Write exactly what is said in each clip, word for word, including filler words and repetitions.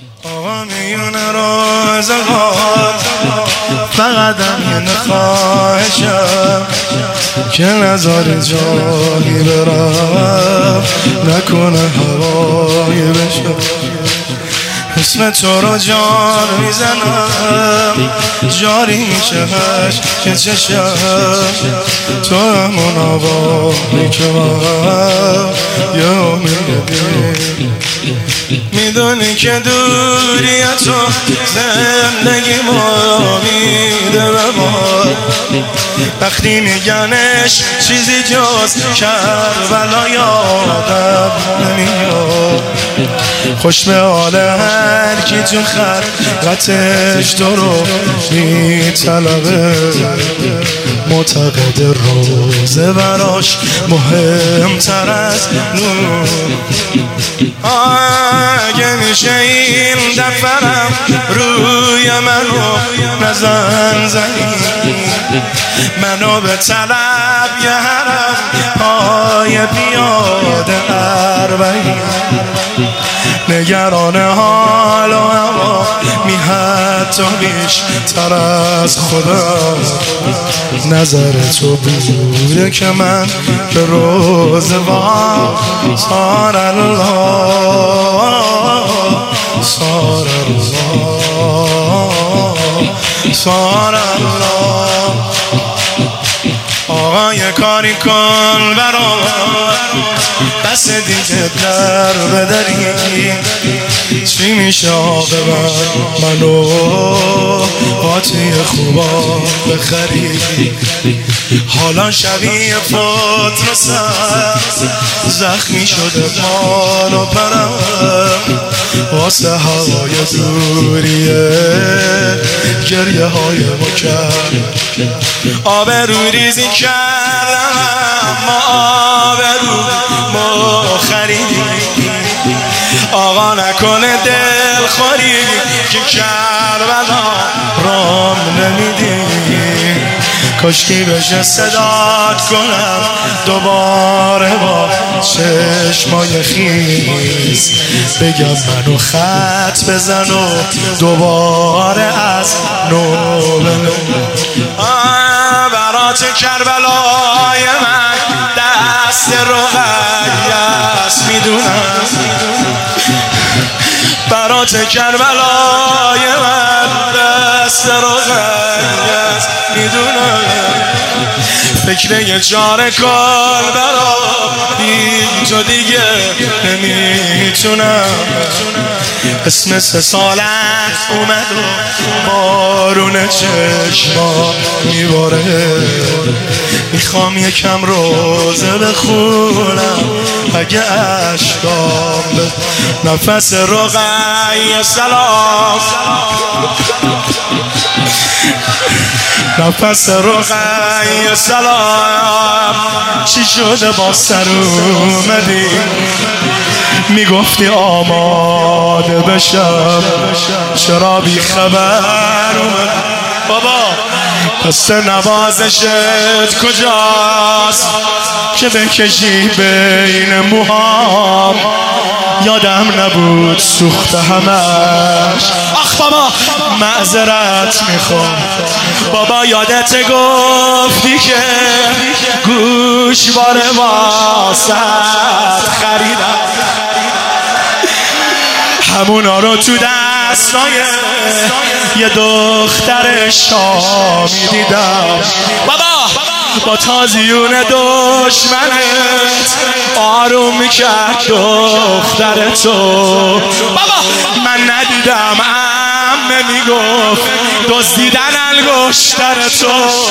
آقا میونه روزگار فقط همین خواهشم که نذاری جایی برم نکنه هوایی بشم اسم تو رو جان میزنم جاری میشه که چشم تو همون آبایی که من یه امیدی میدونی که دوری تو زندگی ما میده به ما وقتی میگنش چیزی جز کربلا یادم نمیاد خوش به حال هر کی تو خلقتش تو رو میطلبه معتقد روزه براش مهمتر از نور اگه میشه این دفرم روی منو نزن زنی منو به طلب یه حرم پای پیاده اربعین نگران حال و هوا می حتی بیشتر از خدا نظر تو بوده که من به روز با سار الله سار الله سار الله آقا یه کاری کن برام بس دیگه در بدری چی میشه عاقبت منو قاطی خوبا بخری حالا شبیه فوت رسم زخمی شده پان و پرم واسه هوای دوریه گریه های مکرم آبرو ریزی کردم ما آبرو ما خریدیم آقا نکنه دل خوری که کربلا رام نمیدیم کاشکی بشه صدات کنم دوباره با چشمای خیز بگم منو خط بزن و دوباره از نو بنو برات کربلای من دست رقیه‌ست میدونم برات کربلای من دست رقیه‌ست میدونم فکر یه جار کال برا بی تو دیگه نمیتونم اسم سه سالت اومد و بارون چشما میباره میخوام یکم روزه بخونم اگه عشقام به نفس رقیه سلام نفس رقیه سلام چی شده با سر اومدی میگفتی آماده بشم چرا بی خبر اومد بابا پس نوازشت کجاست که بکشی بین موهام یادم نبود سوخته همش آخ بابا معذرت میخوام بابا یادت گفتی که گوشواره واسط خریدم همونا رو تو دستای یه دختر شامی دیدم بابا با تازیون دشمنت آروم میکرد دختر تو بابا من ندیدم عمه میگفت دزدیدن انگشتر تو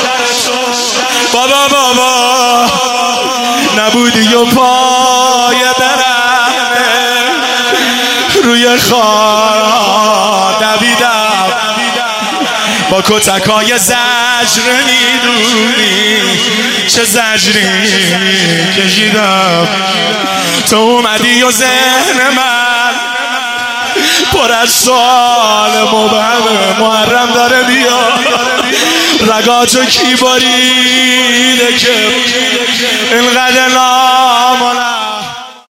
بابا بابا نبودی و پای برهنه روی خار دویدم با کتکای زجر میدونی چه زجری کشیدم تو اومدی و ذهن من پر از سوال مبهم محرم داره بیاد رگاتو کی باریده که اینقدر نامونم